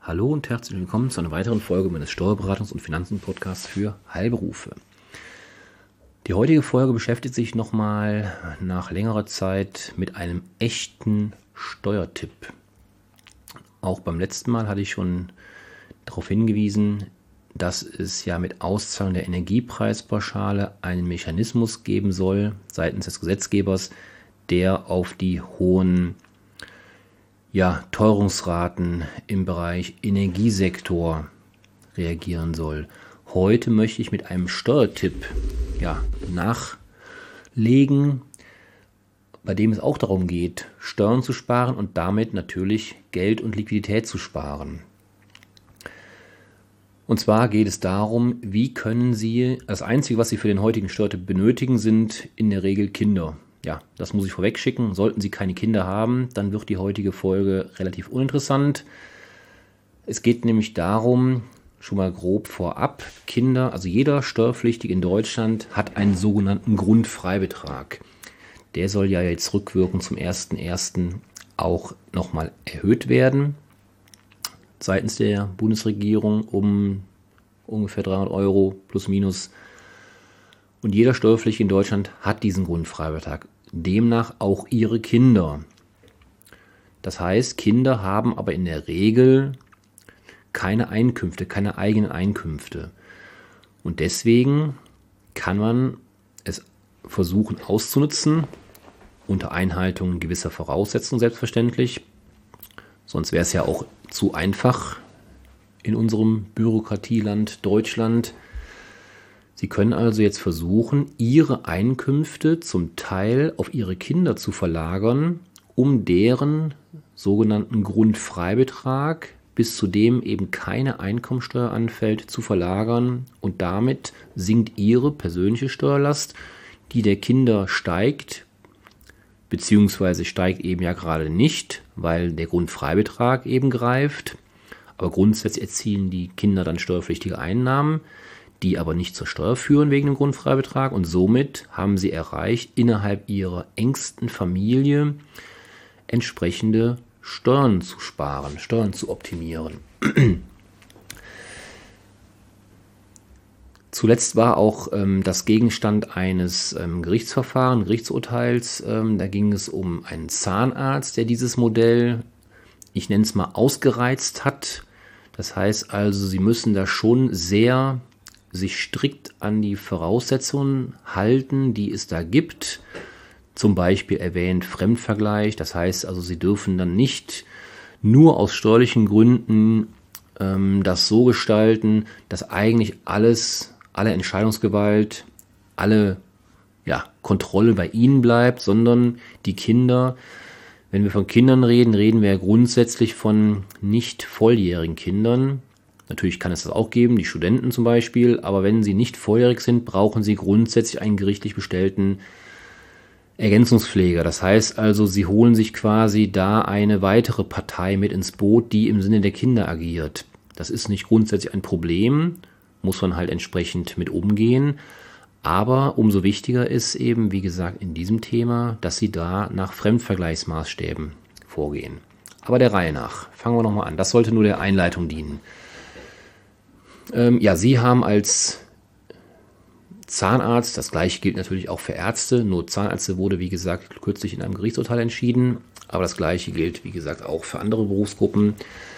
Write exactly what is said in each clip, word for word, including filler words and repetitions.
Hallo und herzlich willkommen zu einer weiteren Folge meines Steuerberatungs- und Finanzen-Podcasts für Heilberufe. Die heutige Folge beschäftigt sich nochmal nach längerer Zeit mit einem echten Steuertipp. Auch beim letzten Mal hatte ich schon darauf hingewiesen, dass es ja mit Auszahlung der Energiepreispauschale einen Mechanismus geben soll seitens des Gesetzgebers, der auf die hohen ja, Teuerungsraten im Bereich Energiesektor reagieren soll. Heute möchte ich mit einem Steuertipp ja, nachlegen, bei dem es auch darum geht, Steuern zu sparen und damit natürlich Geld und Liquidität zu sparen. Und zwar geht es darum, wie können Sie, das Einzige, was Sie für den heutigen Steuertipp benötigen, sind in der Regel Kinder. Ja, das muss ich vorweg schicken. Sollten Sie keine Kinder haben, dann wird die heutige Folge relativ uninteressant. Es geht nämlich darum, schon mal grob vorab, Kinder, also jeder Steuerpflichtige in Deutschland hat einen sogenannten Grundfreibetrag. Der soll ja jetzt rückwirkend zum ersten ersten auch nochmal erhöht werden, seitens der Bundesregierung um ungefähr dreihundert Euro plus minus. Und jeder Steuerpflichtige in Deutschland hat diesen Grundfreibetrag. Demnach auch ihre Kinder. Das heißt, Kinder haben aber in der Regel keine Einkünfte, keine eigenen Einkünfte. Und deswegen kann man es versuchen auszunutzen, unter Einhaltung gewisser Voraussetzungen selbstverständlich. Sonst wäre es ja auch zu einfach in unserem Bürokratieland Deutschland. Sie können also jetzt versuchen, Ihre Einkünfte zum Teil auf Ihre Kinder zu verlagern, um deren sogenannten Grundfreibetrag, bis zu dem eben keine Einkommensteuer anfällt, zu verlagern. Und damit sinkt Ihre persönliche Steuerlast, die der Kinder steigt, beziehungsweise steigt eben ja gerade nicht, weil der Grundfreibetrag eben greift. Aber grundsätzlich erzielen die Kinder dann steuerpflichtige Einnahmen, die aber nicht zur Steuer führen wegen dem Grundfreibetrag, und somit haben sie erreicht, innerhalb ihrer engsten Familie entsprechende Steuern zu sparen, Steuern zu optimieren. Zuletzt war auch ähm, das Gegenstand eines ähm, Gerichtsverfahrens, Gerichtsurteils. Ähm, da ging es um einen Zahnarzt, der dieses Modell, ich nenne es mal, ausgereizt hat. Das heißt also, Sie müssen da schon sehr sich strikt an die Voraussetzungen halten, die es da gibt. Zum Beispiel erwähnt Fremdvergleich. Das heißt also, Sie dürfen dann nicht nur aus steuerlichen Gründen ähm, das so gestalten, dass eigentlich alles, alle Entscheidungsgewalt, alle ja, Kontrolle bei Ihnen bleibt, sondern die Kinder, wenn wir von Kindern reden, reden wir ja grundsätzlich von nicht volljährigen Kindern. Natürlich kann es das auch geben, die Studenten zum Beispiel, aber wenn sie nicht volljährig sind, brauchen sie grundsätzlich einen gerichtlich bestellten Ergänzungspfleger. Das heißt also, sie holen sich quasi da eine weitere Partei mit ins Boot, die im Sinne der Kinder agiert. Das ist nicht grundsätzlich ein Problem, muss man halt entsprechend mit umgehen. Aber umso wichtiger ist eben, wie gesagt, in diesem Thema, dass sie da nach Fremdvergleichsmaßstäben vorgehen. Aber der Reihe nach. Fangen wir nochmal an. Das sollte nur der Einleitung dienen. Ähm, ja, Sie haben als Zahnarzt, das gleiche gilt natürlich auch für Ärzte, nur Zahnärzte wurde, wie gesagt, kürzlich in einem Gerichtsurteil entschieden, aber das gleiche gilt, wie gesagt, auch für andere Berufsgruppen.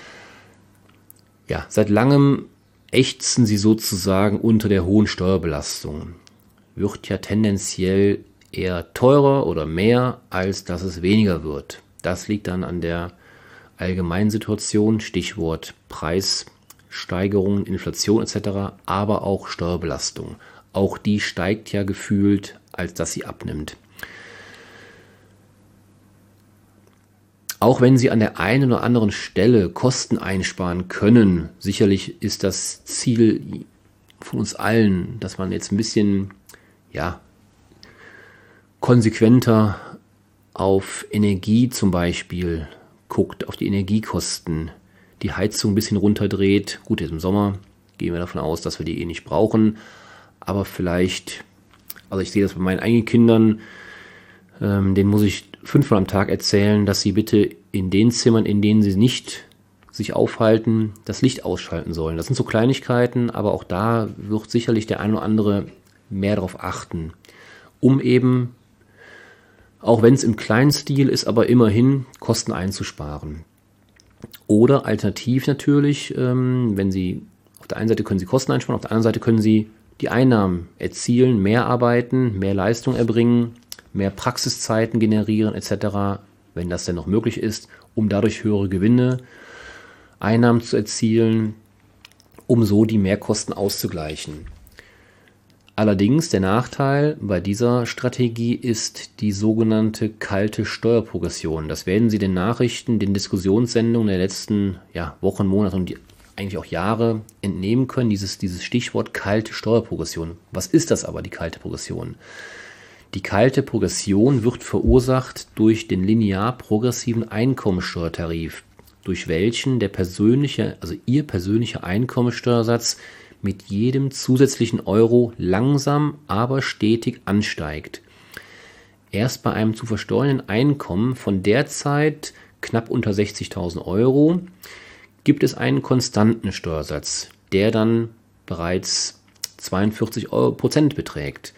Ja, seit langem ächzen Sie sozusagen unter der hohen Steuerbelastung. Wird ja tendenziell eher teurer oder mehr, als dass es weniger wird. Das liegt dann an der allgemeinen Situation, Stichwort Preissteigerungen, Inflation et cetera, aber auch Steuerbelastung. Auch die steigt ja gefühlt, als dass sie abnimmt. Auch wenn Sie an der einen oder anderen Stelle Kosten einsparen können, sicherlich ist das Ziel von uns allen, dass man jetzt ein bisschen ja, konsequenter auf Energie zum Beispiel guckt, auf die Energiekosten, die Heizung ein bisschen runterdreht. Gut, jetzt im Sommer gehen wir davon aus, dass wir die eh nicht brauchen, aber vielleicht, also ich sehe das bei meinen eigenen Kindern, ähm, denen muss ich fünfmal am Tag erzählen, dass sie bitte in den Zimmern, in denen sie nicht sich aufhalten, das Licht ausschalten sollen. Das sind so Kleinigkeiten, aber auch da wird sicherlich der ein oder andere mehr darauf achten, um eben, auch wenn es im kleinen Stil ist, aber immerhin Kosten einzusparen. Oder alternativ natürlich, ähm, wenn Sie, auf der einen Seite können Sie Kosten einsparen, auf der anderen Seite können Sie die Einnahmen erzielen, mehr arbeiten, mehr Leistung erbringen, mehr Praxiszeiten generieren et cetera, wenn das denn noch möglich ist, um dadurch höhere Gewinne, Einnahmen zu erzielen, um so die Mehrkosten auszugleichen. Allerdings der Nachteil bei dieser Strategie ist die sogenannte kalte Steuerprogression. Das werden Sie den Nachrichten, den Diskussionssendungen der letzten ja, Wochen, Monate und die, eigentlich auch Jahre entnehmen können, dieses, dieses Stichwort kalte Steuerprogression. Was ist das aber, die kalte Progression? Die kalte Progression wird verursacht durch den linear progressiven Einkommensteuertarif, durch welchen der persönliche, also Ihr persönlicher Einkommensteuersatz mit jedem zusätzlichen Euro langsam, aber stetig ansteigt. Erst bei einem zu versteuernden Einkommen von derzeit knapp unter sechzigtausend Euro gibt es einen konstanten Steuersatz, der dann bereits zweiundvierzig Prozent beträgt.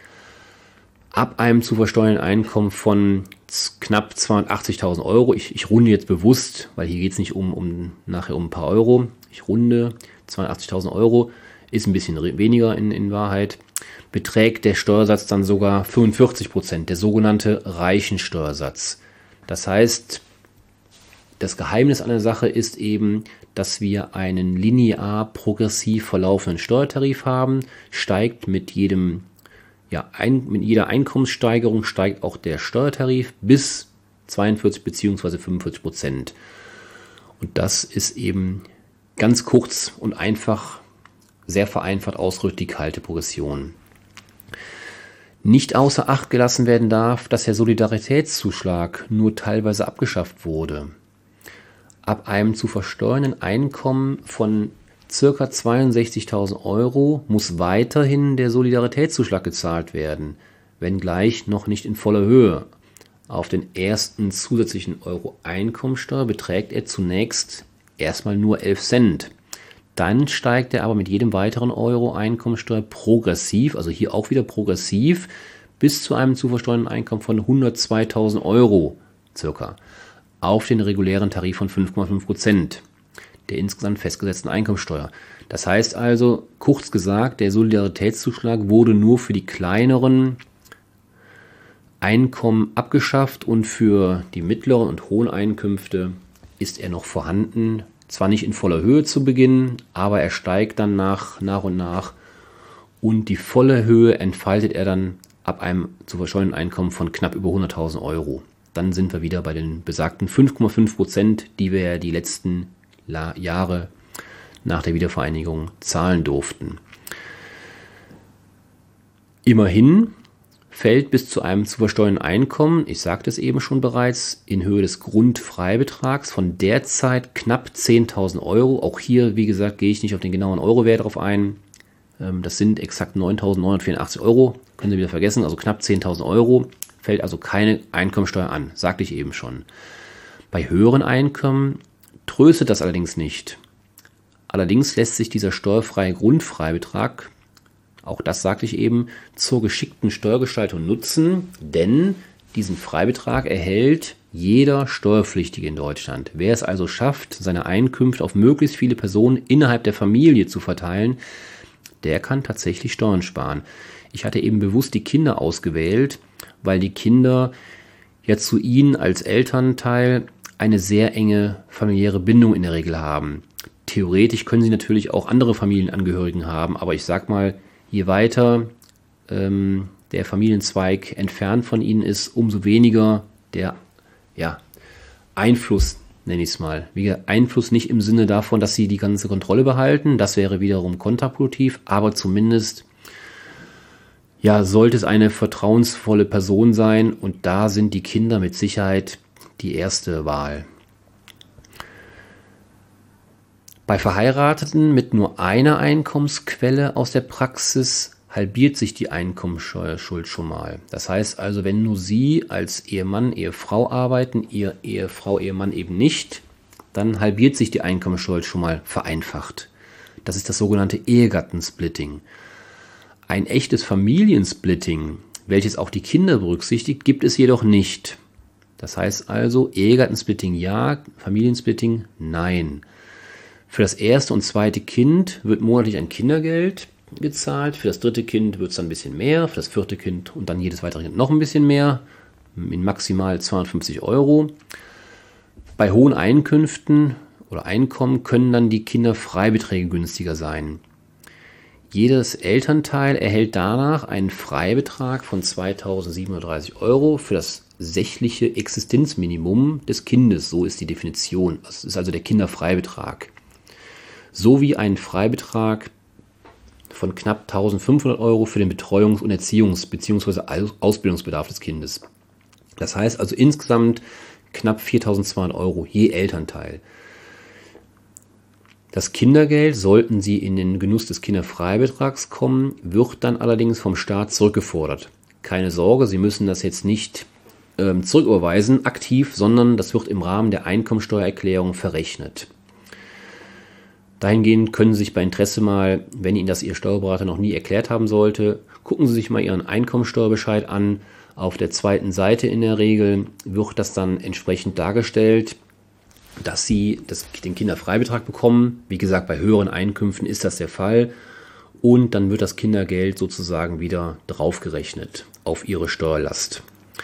Ab einem zu versteuernden Einkommen von knapp zweihundertachtzigtausend Euro, ich, ich runde jetzt bewusst, weil hier geht es nicht um, um nachher um ein paar Euro, ich runde zweihundertachtzigtausend Euro, ist ein bisschen weniger in, in Wahrheit, beträgt der Steuersatz dann sogar fünfundvierzig Prozent, der sogenannte Reichensteuersatz. Das heißt, das Geheimnis an der Sache ist eben, dass wir einen linear progressiv verlaufenden Steuertarif haben, steigt mit jedem, ja, ein, mit jeder Einkommenssteigerung steigt auch der Steuertarif bis zweiundvierzig bzw. fünfundvierzig Prozent. Und das ist eben ganz kurz und einfach, sehr vereinfacht ausgedrückt, die kalte Progression. Nicht außer Acht gelassen werden darf, dass der Solidaritätszuschlag nur teilweise abgeschafft wurde. Ab einem zu versteuernden Einkommen von ca. zweiundsechzigtausend Euro muss weiterhin der Solidaritätszuschlag gezahlt werden, wenngleich noch nicht in voller Höhe. Auf den ersten zusätzlichen Euro Einkommensteuer beträgt er zunächst erstmal nur elf Cent. Dann steigt er aber mit jedem weiteren Euro Einkommensteuer progressiv, also hier auch wieder progressiv, bis zu einem zu versteuernden Einkommen von hundertzweitausend Euro circa auf den regulären Tarif von fünf Komma fünf Prozent der insgesamt festgesetzten Einkommensteuer. Das heißt also, kurz gesagt, der Solidaritätszuschlag wurde nur für die kleineren Einkommen abgeschafft und für die mittleren und hohen Einkünfte ist er noch vorhanden. Zwar nicht in voller Höhe zu Beginn, aber er steigt dann nach, nach und nach und die volle Höhe entfaltet er dann ab einem zu versteuernden Einkommen von knapp über hunderttausend Euro. Dann sind wir wieder bei den besagten fünf Komma fünf Prozent, die wir ja die letzten Jahre nach der Wiedervereinigung zahlen durften. Immerhin fällt bis zu einem zu versteuernden Einkommen, ich sagte es eben schon bereits, in Höhe des Grundfreibetrags von derzeit knapp zehntausend Euro. Auch hier, wie gesagt, gehe ich nicht auf den genauen Eurowert drauf ein. Das sind exakt neuntausendneunhundertvierundachtzig Euro. Können Sie wieder vergessen, also knapp zehntausend Euro. Fällt also keine Einkommensteuer an, sagte ich eben schon. Bei höheren Einkommen tröstet das allerdings nicht. Allerdings lässt sich dieser steuerfreie Grundfreibetrag, auch das sagte ich eben, zur geschickten Steuergestaltung nutzen, denn diesen Freibetrag erhält jeder Steuerpflichtige in Deutschland. Wer es also schafft, seine Einkünfte auf möglichst viele Personen innerhalb der Familie zu verteilen, der kann tatsächlich Steuern sparen. Ich hatte eben bewusst die Kinder ausgewählt, weil die Kinder ja zu ihnen als Elternteil eine sehr enge familiäre Bindung in der Regel haben. Theoretisch können sie natürlich auch andere Familienangehörigen haben, aber ich sag mal, je weiter ähm, der Familienzweig entfernt von ihnen ist, umso weniger der ja, Einfluss, nenne ich es mal. Wie gesagt, Einfluss nicht im Sinne davon, dass sie die ganze Kontrolle behalten, das wäre wiederum kontraproduktiv, aber zumindest ja, sollte es eine vertrauensvolle Person sein und da sind die Kinder mit Sicherheit die erste Wahl. Bei Verheirateten mit nur einer Einkommensquelle aus der Praxis halbiert sich die Einkommensteuerschuld schon mal. Das heißt also, wenn nur Sie als Ehemann, Ehefrau arbeiten, Ihr Ehefrau, Ehemann eben nicht, dann halbiert sich die Einkommensteuer schon mal vereinfacht. Das ist das sogenannte Ehegattensplitting. Ein echtes Familiensplitting, welches auch die Kinder berücksichtigt, gibt es jedoch nicht. Das heißt also, Ehegattensplitting ja, Familiensplitting nein. Für das erste und zweite Kind wird monatlich ein Kindergeld gezahlt, für das dritte Kind wird es dann ein bisschen mehr, für das vierte Kind und dann jedes weitere Kind noch ein bisschen mehr, in maximal zweihundertfünfzig Euro. Bei hohen Einkünften oder Einkommen können dann die Kinderfreibeträge günstiger sein. Jedes Elternteil erhält danach einen Freibetrag von zweitausendsiebenhundertdreißig Euro für das sächliche Existenzminimum des Kindes. So ist die Definition. Das ist also der Kinderfreibetrag. Sowie ein Freibetrag von knapp eintausendfünfhundert Euro für den Betreuungs- und Erziehungs- bzw. Ausbildungsbedarf des Kindes. Das heißt also insgesamt knapp viertausendzweihundert Euro je Elternteil. Das Kindergeld, sollten Sie in den Genuss des Kinderfreibetrags kommen, wird dann allerdings vom Staat zurückgefordert. Keine Sorge, Sie müssen das jetzt nicht ähm, zurücküberweisen, aktiv, sondern das wird im Rahmen der Einkommensteuererklärung verrechnet. Dahingehend können Sie sich bei Interesse mal, wenn Ihnen das Ihr Steuerberater noch nie erklärt haben sollte, gucken Sie sich mal Ihren Einkommensteuerbescheid an. Auf der zweiten Seite in der Regel wird das dann entsprechend dargestellt, dass Sie das, den Kinderfreibetrag bekommen. Wie gesagt, bei höheren Einkünften ist das der Fall. Und dann wird das Kindergeld sozusagen wieder draufgerechnet auf Ihre Steuerlast.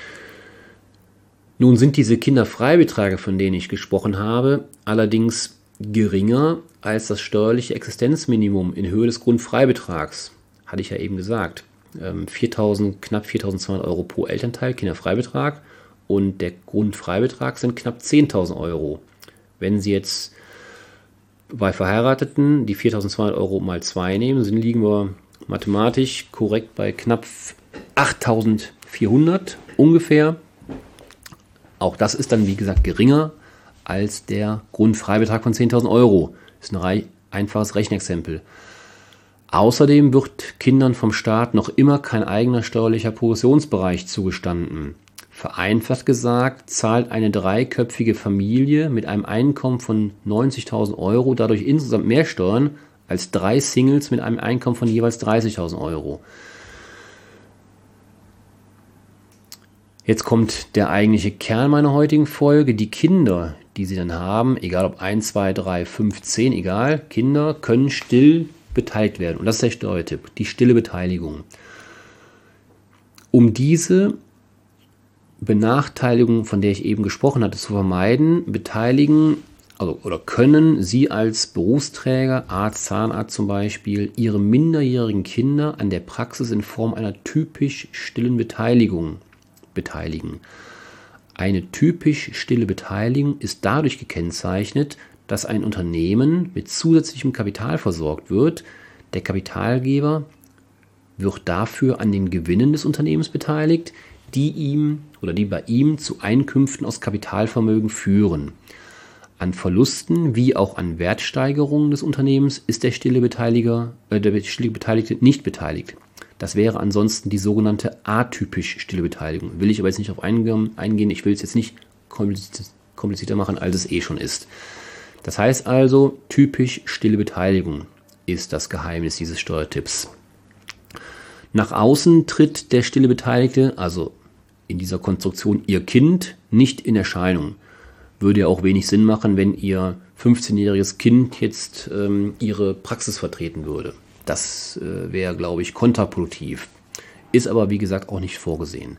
Nun sind diese Kinderfreibeträge, von denen ich gesprochen habe, allerdings geringer als das steuerliche Existenzminimum in Höhe des Grundfreibetrags. Hatte ich ja eben gesagt. viertausend, knapp viertausendzweihundert Euro pro Elternteil Kinderfreibetrag und der Grundfreibetrag sind knapp zehntausend Euro. Wenn Sie jetzt bei Verheirateten die viertausendzweihundert Euro mal zwei nehmen, sind, liegen wir mathematisch korrekt bei knapp achttausendvierhundert ungefähr. Auch das ist dann, wie gesagt, geringer als der Grundfreibetrag von zehntausend Euro. Das ist ein einfaches Rechenexempel. Außerdem wird Kindern vom Staat noch immer kein eigener steuerlicher Progressionsbereich zugestanden. Vereinfacht gesagt, zahlt eine dreiköpfige Familie mit einem Einkommen von neunzigtausend Euro dadurch insgesamt mehr Steuern als drei Singles mit einem Einkommen von jeweils dreißigtausend Euro. Jetzt kommt der eigentliche Kern meiner heutigen Folge. Die Kinder, die Sie dann haben, egal ob eins, zwei, drei, fünf, zehn, egal, Kinder können still beteiligt werden. Und das ist der Steuertipp, die stille Beteiligung. Um diese Benachteiligung, von der ich eben gesprochen hatte, zu vermeiden, beteiligen also, oder können Sie als Berufsträger, Arzt, Zahnarzt zum Beispiel, Ihre minderjährigen Kinder an der Praxis in Form einer typisch stillen Beteiligung beteiligen. Eine typisch stille Beteiligung ist dadurch gekennzeichnet, dass ein Unternehmen mit zusätzlichem Kapital versorgt wird. Der Kapitalgeber wird dafür an den Gewinnen des Unternehmens beteiligt, die ihm oder die bei ihm zu Einkünften aus Kapitalvermögen führen. An Verlusten wie auch an Wertsteigerungen des Unternehmens ist der stille Beteiliger, äh, der stille Beteiligte nicht beteiligt. Das wäre ansonsten die sogenannte atypisch stille Beteiligung. Will ich aber jetzt nicht auf eingehen. Ich will es jetzt nicht komplizierter machen, als es eh schon ist. Das heißt also, typisch stille Beteiligung ist das Geheimnis dieses Steuertipps. Nach außen tritt der stille Beteiligte, also in dieser Konstruktion Ihr Kind, nicht in Erscheinung. Würde ja auch wenig Sinn machen, wenn Ihr fünfzehnjähriges Kind jetzt ähm, Ihre Praxis vertreten würde. Das äh, wäre, glaube ich, kontraproduktiv. Ist aber, wie gesagt, auch nicht vorgesehen.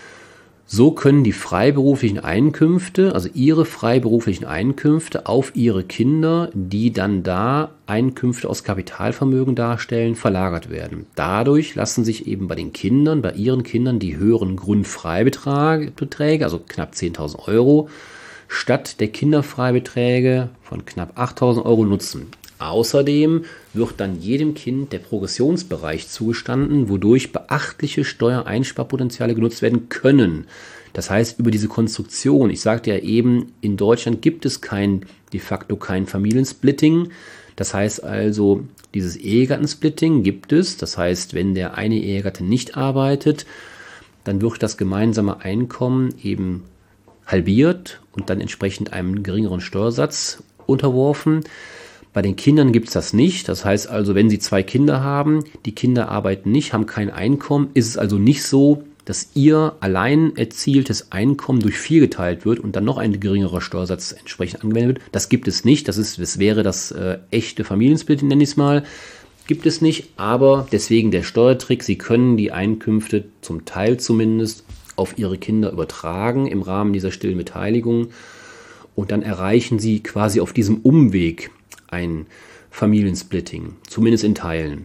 So können die freiberuflichen Einkünfte, also Ihre freiberuflichen Einkünfte auf Ihre Kinder, die dann da Einkünfte aus Kapitalvermögen darstellen, verlagert werden. Dadurch lassen sich eben bei den Kindern, bei Ihren Kindern die höheren Grundfreibeträge, also knapp zehntausend Euro, statt der Kinderfreibeträge von knapp achttausend Euro nutzen. Außerdem wird dann jedem Kind der Progressionsbereich zugestanden, wodurch beachtliche Steuereinsparpotenziale genutzt werden können. Das heißt, über diese Konstruktion, ich sagte ja eben, in Deutschland gibt es kein, de facto kein Familiensplitting. Das heißt also, dieses Ehegattensplitting gibt es. Das heißt, wenn der eine Ehegatte nicht arbeitet, dann wird das gemeinsame Einkommen eben halbiert und dann entsprechend einem geringeren Steuersatz unterworfen. Bei den Kindern gibt es das nicht. Das heißt also, wenn Sie zwei Kinder haben, die Kinder arbeiten nicht, haben kein Einkommen, ist es also nicht so, dass Ihr allein erzieltes Einkommen durch vier geteilt wird und dann noch ein geringerer Steuersatz entsprechend angewendet wird. Das gibt es nicht. Das, ist, das wäre das äh, echte Familiensplit, nenne ich es mal. Gibt es nicht, aber deswegen der Steuertrick. Sie können die Einkünfte zum Teil zumindest auf Ihre Kinder übertragen im Rahmen dieser stillen Beteiligung. Und dann erreichen Sie quasi auf diesem Umweg ein Familiensplitting, zumindest in Teilen.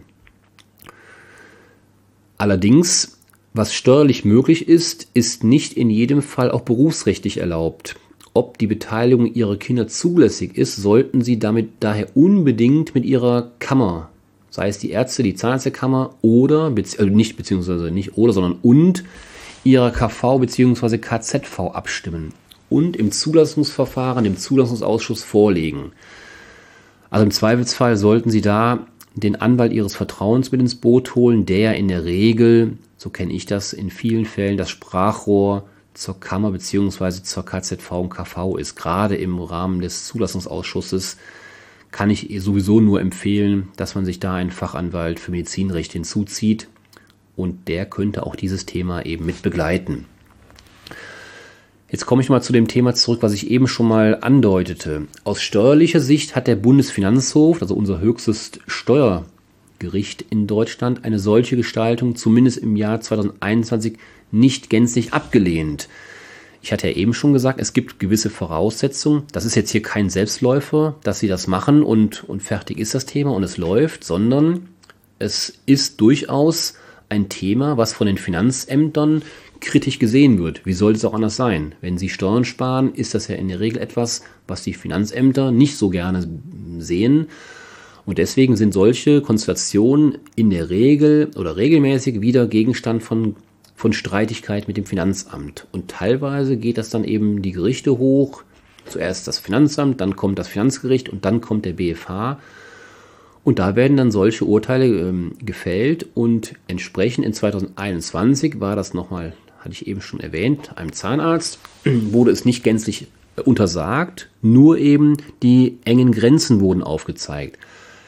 Allerdings, was steuerlich möglich ist, ist nicht in jedem Fall auch berufsrechtlich erlaubt. Ob die Beteiligung Ihrer Kinder zulässig ist, sollten Sie damit daher unbedingt mit Ihrer Kammer, sei es die Ärzte, die Zahnärztekammer oder, also nicht beziehungsweise nicht oder, sondern und Ihrer K V bzw. K Z V abstimmen und im Zulassungsverfahren dem Zulassungsausschuss vorlegen. Also im Zweifelsfall sollten Sie da den Anwalt Ihres Vertrauens mit ins Boot holen, der in der Regel, so kenne ich das in vielen Fällen, das Sprachrohr zur Kammer bzw. zur K Z V und K V ist. Gerade im Rahmen des Zulassungsausschusses kann ich sowieso nur empfehlen, dass man sich da einen Fachanwalt für Medizinrecht hinzuzieht und der könnte auch dieses Thema eben mit begleiten. Jetzt komme ich mal zu dem Thema zurück, was ich eben schon mal andeutete. Aus steuerlicher Sicht hat der Bundesfinanzhof, also unser höchstes Steuergericht in Deutschland, eine solche Gestaltung zumindest im Jahr zweitausendeinundzwanzig nicht gänzlich abgelehnt. Ich hatte ja eben schon gesagt, es gibt gewisse Voraussetzungen. Das ist jetzt hier kein Selbstläufer, dass Sie das machen und, und fertig ist das Thema und es läuft, sondern es ist durchaus ein Thema, was von den Finanzämtern kritisch gesehen wird. Wie sollte es auch anders sein? Wenn Sie Steuern sparen, ist das ja in der Regel etwas, was die Finanzämter nicht so gerne sehen. Und deswegen sind solche Konstellationen in der Regel oder regelmäßig wieder Gegenstand von, von Streitigkeit mit dem Finanzamt. Und teilweise geht das dann eben die Gerichte hoch. Zuerst das Finanzamt, dann kommt das Finanzgericht und dann kommt der B F H. Und da werden dann solche Urteile ähm, gefällt und entsprechend in zweitausendeinundzwanzig war das nochmal, hatte ich eben schon erwähnt, einem Zahnarzt, wurde es nicht gänzlich untersagt, nur eben die engen Grenzen wurden aufgezeigt.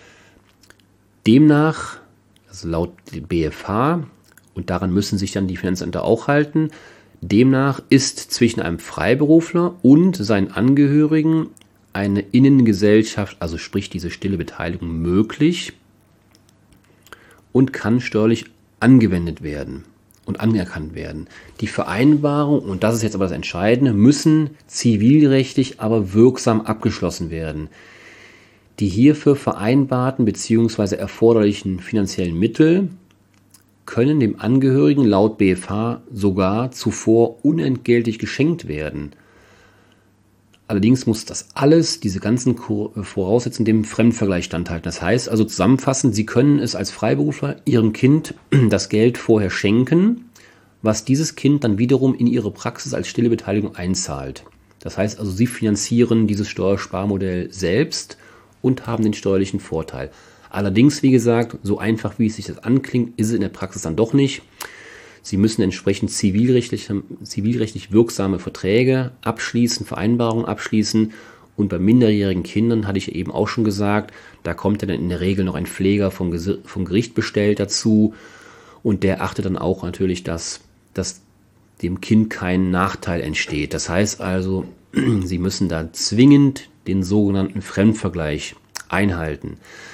Demnach, also laut dem B F H, und daran müssen sich dann die Finanzämter auch halten, demnach ist zwischen einem Freiberufler und seinen Angehörigen eine Innengesellschaft, also sprich diese stille Beteiligung, möglich und kann steuerlich angewendet werden und anerkannt werden. Die Vereinbarung, und das ist jetzt aber das Entscheidende, müssen zivilrechtlich aber wirksam abgeschlossen werden. Die hierfür vereinbarten bzw. erforderlichen finanziellen Mittel können dem Angehörigen laut B F H sogar zuvor unentgeltlich geschenkt werden. Allerdings muss das alles, diese ganzen Voraussetzungen, dem Fremdvergleich standhalten. Das heißt also zusammenfassend, Sie können es als Freiberufler Ihrem Kind das Geld vorher schenken, was dieses Kind dann wiederum in Ihre Praxis als stille Beteiligung einzahlt. Das heißt also, Sie finanzieren dieses Steuersparmodell selbst und haben den steuerlichen Vorteil. Allerdings, wie gesagt, so einfach wie es sich das anklingt, ist es in der Praxis dann doch nicht. Sie müssen entsprechend zivilrechtlich, zivilrechtlich wirksame Verträge abschließen, Vereinbarungen abschließen. Und bei minderjährigen Kindern, hatte ich eben auch schon gesagt, da kommt dann in der Regel noch ein Pfleger vom, vom Gericht bestellt dazu. Und der achtet dann auch natürlich, dass, dass dem Kind kein Nachteil entsteht. Das heißt also, Sie müssen da zwingend den sogenannten Fremdvergleich einhalten.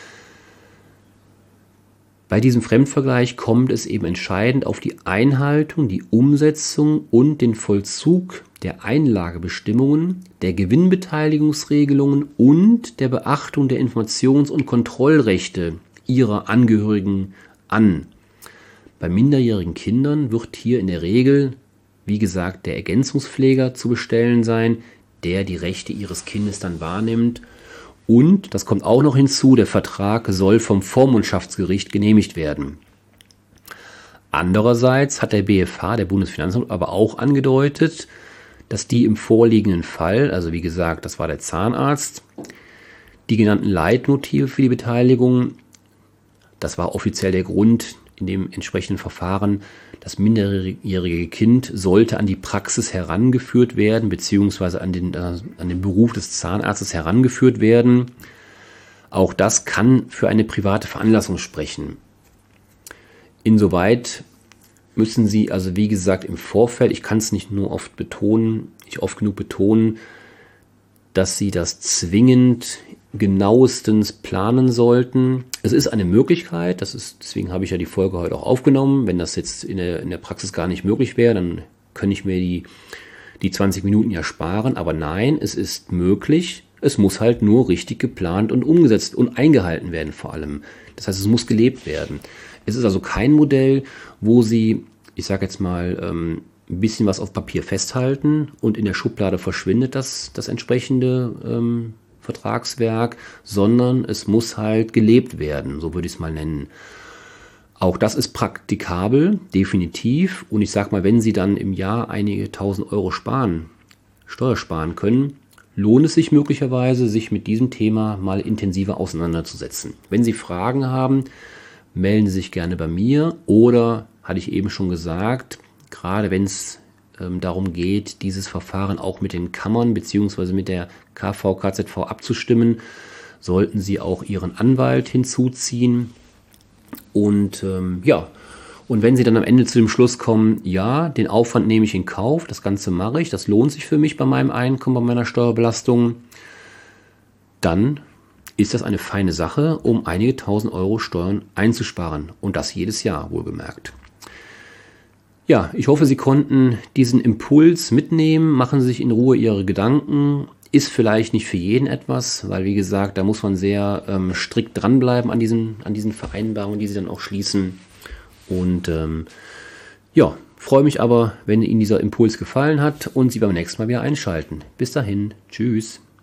Bei diesem Fremdvergleich kommt es eben entscheidend auf die Einhaltung, die Umsetzung und den Vollzug der Einlagebestimmungen, der Gewinnbeteiligungsregelungen und der Beachtung der Informations- und Kontrollrechte Ihrer Angehörigen an. Bei minderjährigen Kindern wird hier in der Regel, wie gesagt, der Ergänzungspfleger zu bestellen sein, der die Rechte Ihres Kindes dann wahrnimmt. Und, das kommt auch noch hinzu, der Vertrag soll vom Vormundschaftsgericht genehmigt werden. Andererseits hat der B F H, der Bundesfinanzamt, aber auch angedeutet, dass die im vorliegenden Fall, also wie gesagt, das war der Zahnarzt, die genannten Leitmotive für die Beteiligung, das war offiziell der Grund, in dem entsprechenden Verfahren, das minderjährige Kind sollte an die Praxis herangeführt werden, beziehungsweise an den, äh, an den Beruf des Zahnarztes herangeführt werden. Auch das kann für eine private Veranlassung sprechen. Insoweit müssen Sie also, wie gesagt, im Vorfeld, ich kann es nicht nur oft betonen, nicht oft genug betonen, dass Sie das zwingend genauestens planen sollten. Es ist eine Möglichkeit, das ist, deswegen habe ich ja die Folge heute auch aufgenommen. Wenn das jetzt in der, in der Praxis gar nicht möglich wäre, dann könnte ich mir die, die zwanzig Minuten ja sparen. Aber nein, es ist möglich. Es muss halt nur richtig geplant und umgesetzt und eingehalten werden vor allem. Das heißt, es muss gelebt werden. Es ist also kein Modell, wo Sie, ich sage jetzt mal, ähm, ein bisschen was auf Papier festhalten und in der Schublade verschwindet das, das entsprechende ähm, Vertragswerk, sondern es muss halt gelebt werden, so würde ich es mal nennen. Auch das ist praktikabel, definitiv. Und ich sage mal, wenn Sie dann im Jahr einige tausend Euro sparen, Steuer sparen können, lohnt es sich möglicherweise, sich mit diesem Thema mal intensiver auseinanderzusetzen. Wenn Sie Fragen haben, melden Sie sich gerne bei mir oder, hatte ich eben schon gesagt, gerade wenn es ähm, darum geht, dieses Verfahren auch mit den Kammern bzw. mit der K V K Z V abzustimmen, sollten Sie auch Ihren Anwalt hinzuziehen. Und ähm, ja, und wenn Sie dann am Ende zu dem Schluss kommen, ja, den Aufwand nehme ich in Kauf, das Ganze mache ich, das lohnt sich für mich bei meinem Einkommen, bei meiner Steuerbelastung, dann ist das eine feine Sache, um einige tausend Euro Steuern einzusparen. Und das jedes Jahr, wohlgemerkt. Ja, ich hoffe, Sie konnten diesen Impuls mitnehmen. Machen Sie sich in Ruhe Ihre Gedanken. Ist vielleicht nicht für jeden etwas, weil, wie gesagt, da muss man sehr ähm, strikt dranbleiben an diesen, an diesen Vereinbarungen, die Sie dann auch schließen. Und ähm, ja, freue mich aber, wenn Ihnen dieser Impuls gefallen hat und Sie beim nächsten Mal wieder einschalten. Bis dahin, tschüss.